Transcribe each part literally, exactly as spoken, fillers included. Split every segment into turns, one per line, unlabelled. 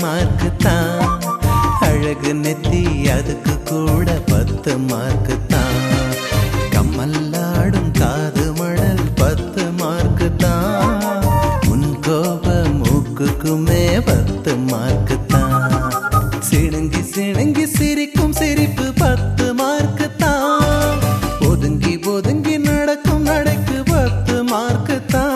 Mark தான். அழகு நெத்தி அதுக்கு கூட பத்து மார்க்கு தான். கம்மல்லாடும் காது மணல் பத்து மார்க்கு தான். உன் கோப மூக்குக்குமே பத்து மார்க்கு தான். சிணுங்கி சிணுங்கி சிரிக்கும் சிரிப்பு பத்து மார்க்கு தான். ஒதுங்கி ஒதுங்கி நடக்கும் நடைக்கு பத்து மார்க்கு தான்.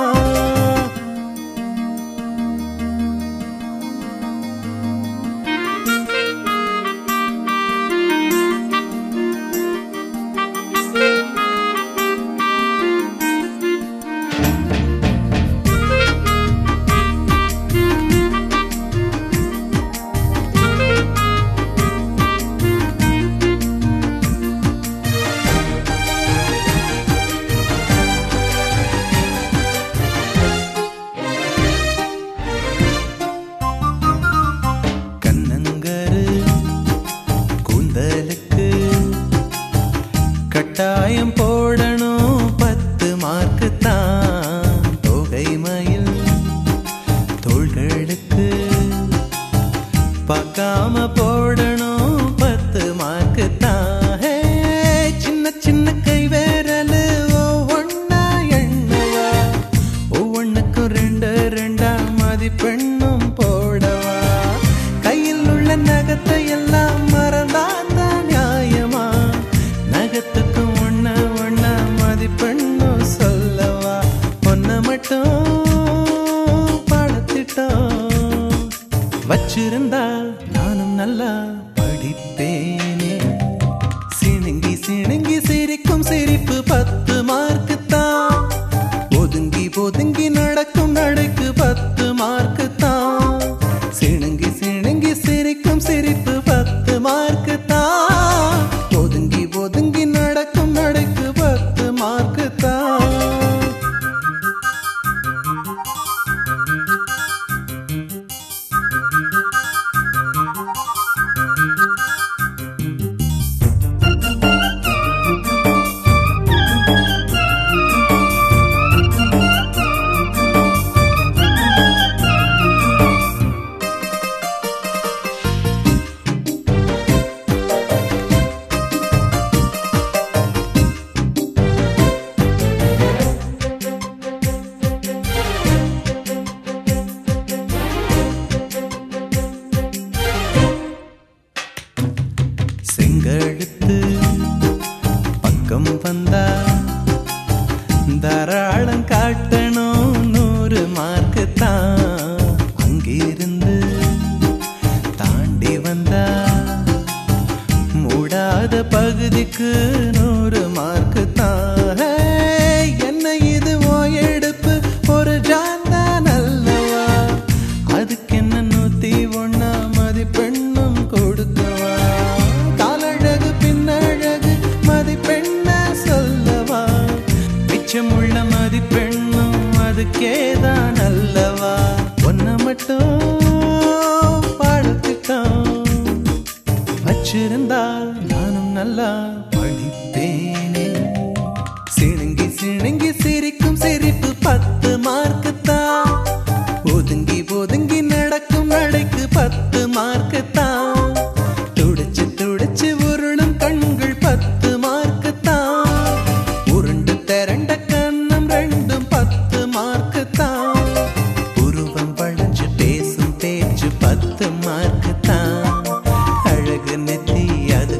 கட்டாயம் போடணும் பத்து மார்க்கு தான். தொகை மயில் தோள்களுக்கு பார்க்காம போடணும் பத்து மார்க்கு தான். சின்ன சின்ன கை வேரலு ஒவ்வொன்னா எண்ணுவா. ஒவ்வொன்னுக்கும் ரெண்டு ரெண்டா மதிப்பெண்ணும் போடவா. கையில் உள்ள நகத்தை எல்லாம் மறந்தாதான் நியாயமா. நகத்துக்கும் ஒன்ன ஒன்ன மதிப்பெண்ணும் சொல்லவா. ஒன்ன மட்டும் படுத்திட்டோம் வச்சிருந்தா நானும் நல்லா படிப்பேனே. சிணுங்கி சிணுங்கி சிரிக்கும் சிரிப்பு பத்து மார்க்கு தான். ஒதுங்கி ஒதுங்கி நடக்கும் நடைக்கு பத்து மார்க்கு தான். சிணுங்கி சிணுங்கி சிரிக்கும் சிரிப்பு பத்து மார்க்கு தான். ஒதுங்கி ஒதுங்கி நடக்கும் நடைக்கு பத்து மார்க்கு தான். செங்கழுத்து பக்கம் வந்தா தாராளம் காட்டணும் நூறு மார்க்கு தான். அங்கிருந்து தாண்டி வந்தா மூடாத பகுதிக்கு நூறு மார்க்கு தான். என்ன இது ஓ எடுப்பு ஒரு ஜாந்தான் அல்லவா. அதுக்கு என்ன நூத்தி ஒன்னா மதிப்பெண்ணும் கொடுக்கவா. காலழகு பின்னழகு மதிப்பெண்ண சொல்லவா. மிச்சமுள்ள மதிப்பெண்ணும் அதுக்கேதான் அல்லவா. ஒன்ன மட்டும் படுத்திட்டோம் வச்சிருந்தால் நானும் நல்லா படிப்பேனே. சிணுங்கி சிணுங்கி சிரிக்கும் சிரிப்பு பத்து மார்க்கு தான். ஒதுங்கி ஒதுங்கி நடக்கும் நடைக்கு பத்து மார்க்கு தான். துடிச்சு துடிச்சு உருளும் கண்கள் பத்து மார்க்கு தான். உருண்டு திரண்ட கண்ணம் ரெண்டும் பத்து மார்க்கு தான். உருவம் வளைஞ்சு பேசும் பேச்சு பத்து மார்க்கு தான். அழகு நெத்தி அது